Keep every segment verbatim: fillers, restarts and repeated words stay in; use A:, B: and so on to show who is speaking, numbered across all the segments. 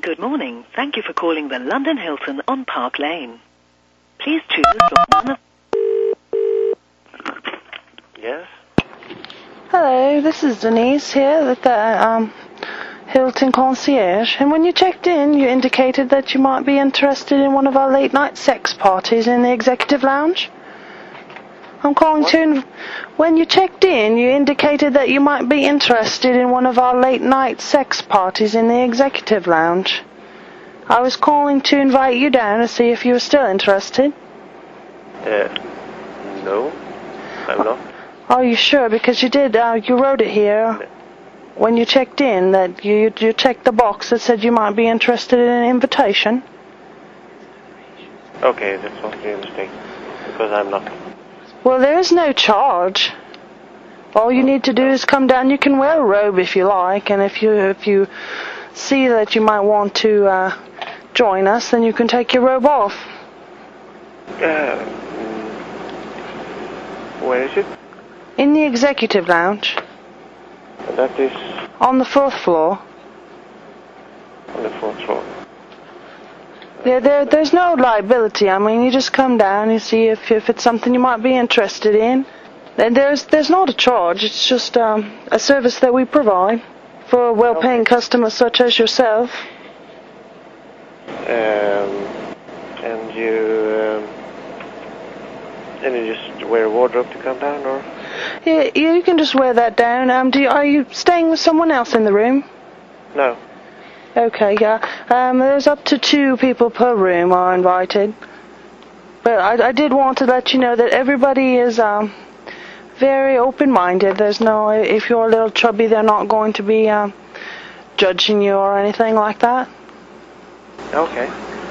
A: Good morning. Thank you for calling the London Hilton on Park Lane. Please choose from one of...
B: Yes?
C: Hello, this is Denise here at the um, Hilton Concierge. And when you checked in, you indicated that you might be interested in one of our late-night sex parties in the executive lounge. I'm calling
B: what?
C: to... Inv- when you checked in, you indicated that you might be interested in one of our late-night sex parties in the executive lounge. I was calling to invite you down to see if you were still interested.
B: Uh, no, I'm not.
C: Are you sure? Because you did, uh, you wrote it here when you checked in that you you checked the box that said you might be interested in an invitation.
B: Okay, that must be a mistake, because I'm not.
C: Well, there is no charge. All you need to do is come down. You can wear a robe if you like, and if you if you see that you might want to uh, join us, then you can take your robe off.
B: Uh, where is it?
C: In the executive lounge.
B: That is
C: On the fourth floor.
B: on the fourth floor.
C: Yeah, there, there's no liability. I mean, you just come down, you see if if it's something you might be interested in. And there's there's not a charge. It's just um, a service that we provide for well-paying
B: Okay.
C: customers such as yourself.
B: Um, and you, um, and you just wear a wardrobe to come down, or?
C: Yeah, you can just wear that down. Um, do you, are you staying with someone else in the room?
B: No.
C: Okay, yeah. Um, there's up to two people per room are invited. But I, I did want to let you know that everybody is um, very open-minded. There's no, if you're a little chubby, they're not going to be um, judging you or anything like that.
B: Okay.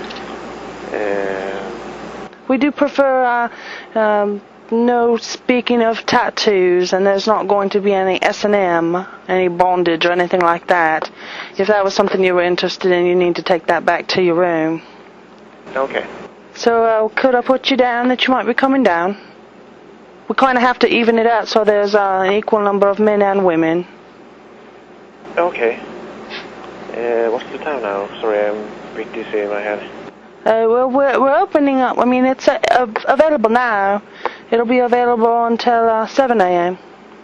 B: Uh,
C: We do prefer uh, um, no speaking of tattoos, and there's not going to be any S and M, any bondage or anything like that. If that was something you were interested in, you need to take that back to your room.
B: okay.
C: So uh, could I put you down that you might be coming down? We kind of have to even it out so there's uh, an equal number of men and women.
B: Okay. Uh, what's the time now? Sorry, I'm a bit dizzy in my head.
C: Uh, well, we're, we're opening up. I mean, it's uh, uh, available now. It'll be available until uh, seven a.m.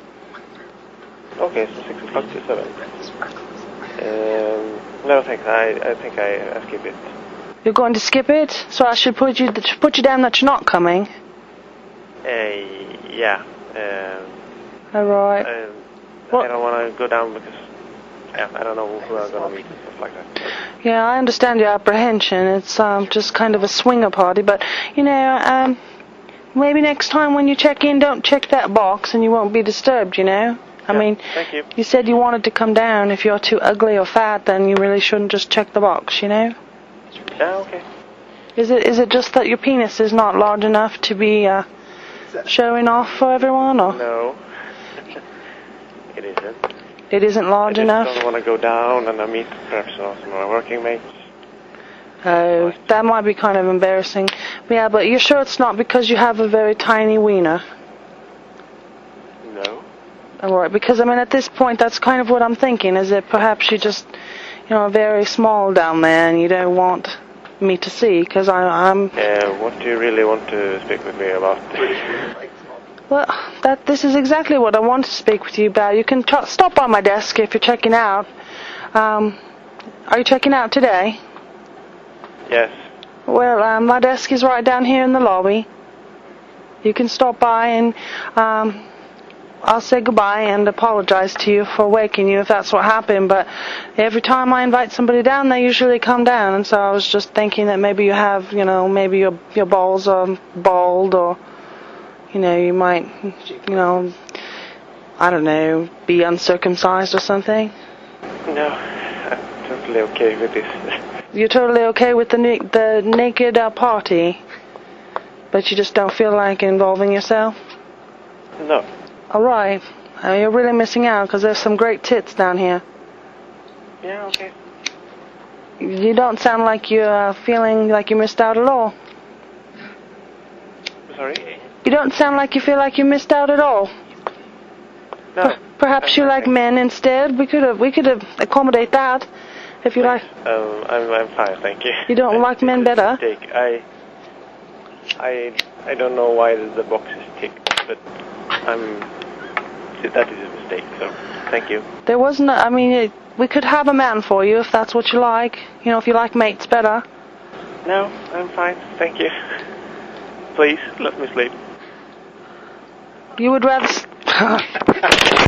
B: Okay, so six o'clock to seven. Um, no, thanks. I, I think I, I skip it.
C: You're going to skip it? So I should put you put you down that you're not coming?
B: Uh, yeah. Um,
C: All right.
B: um,
C: Well-
B: I don't want to go down because yeah, I don't know who I'm going to meet and stuff like that.
C: Yeah, I understand your apprehension. It's um, just kind of a swinger party, but, you know, um, maybe next time when you check in, don't check that box and you won't be disturbed, you know? I
B: Yeah,
C: mean,
B: thank you.
C: you said you wanted to come down. If you're too ugly or fat, then you really shouldn't just check the box, you know?
B: Yeah, okay.
C: Is it is it just that your penis is not large enough to be uh, showing off for everyone, or
B: No. It isn't.
C: it isn't
B: I
C: large
B: just
C: enough?
B: don't want to go down and I meet perhaps some of my working mates.
C: Oh, that might be kind of embarrassing. Yeah, but you're sure it's not because you have a very tiny wiener?
B: No.
C: All right, because I mean at this point that's kind of what I'm thinking, is that perhaps you're just, you know, very small down there and you don't want me to see, because I'm...
B: Uh, what do you really want to speak with me about?
C: Well, that this is exactly what I want to speak with you about. You can t- stop by my desk if you're checking out. Um, are you checking out today?
B: Yes.
C: Well, um, my desk is right down here in the lobby. You can stop by and um, I'll say goodbye and apologize to you for waking you if that's what happened. But every time I invite somebody down, they usually come down. And so I was just thinking that maybe you have, you know, maybe your your balls are bald, or, you know, you might, you know, I don't know, be uncircumcised or something.
B: No, I'm totally okay with this.
C: You're totally okay with the na- the naked uh, party, but you just don't feel like involving yourself?
B: No.
C: All right. Uh, you're really missing out because there's some great tits down here.
B: Yeah, okay.
C: You don't sound like you're uh, feeling like you missed out at all.
B: Sorry?
C: You don't sound like you feel like you missed out at all.
B: No.
C: Per- perhaps you like men instead. We could have we could have accommodate that. If you like,
B: Um, I'm I'm fine, thank you.
C: You don't
B: I-
C: like men
B: it's a
C: better?
B: mistake. I I I don't know why the box is ticked, but I'm that is a mistake. So thank you.
C: there wasn't. A, I mean, it, we could have a man for you if that's what you like. You know, if you like mates better.
B: No, I'm fine, thank you. Please let me sleep.
C: You would rather. s-